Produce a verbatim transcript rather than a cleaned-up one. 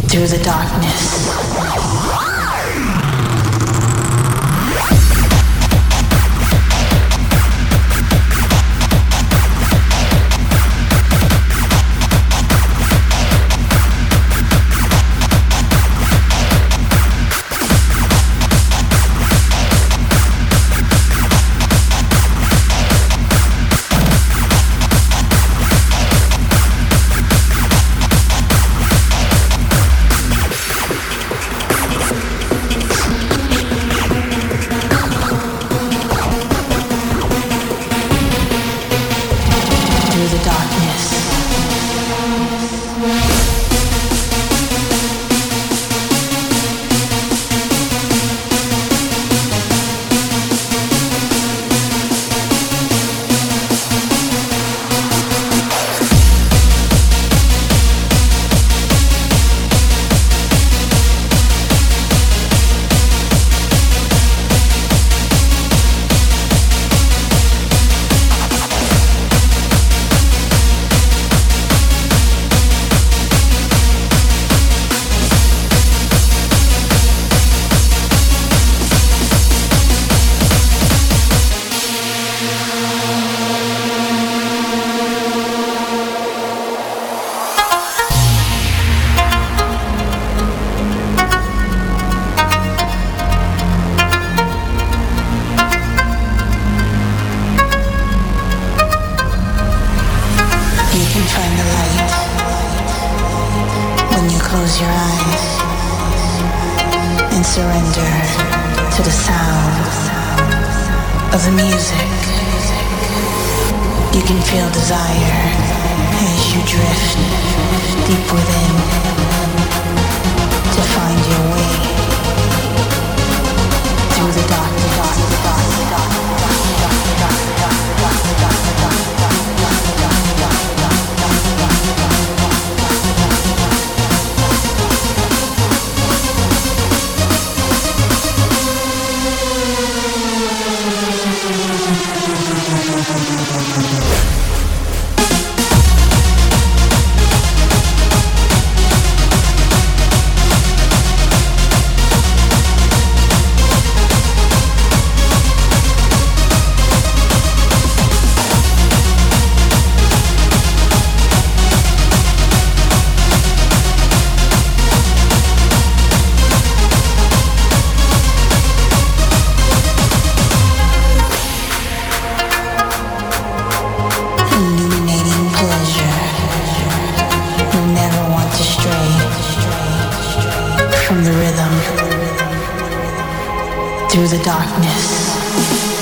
through the darkness. Close your eyes and surrender to the sound of the music. You can feel desire as you drift deep within to find your way through the dark, the dark, the dark, the dark, the dark, the dark, the dark, the dark, the dark, the dark, the dark, the dark, the dark, the dark, the dark, the dark, the dark, the dark, the dark. Through the darkness.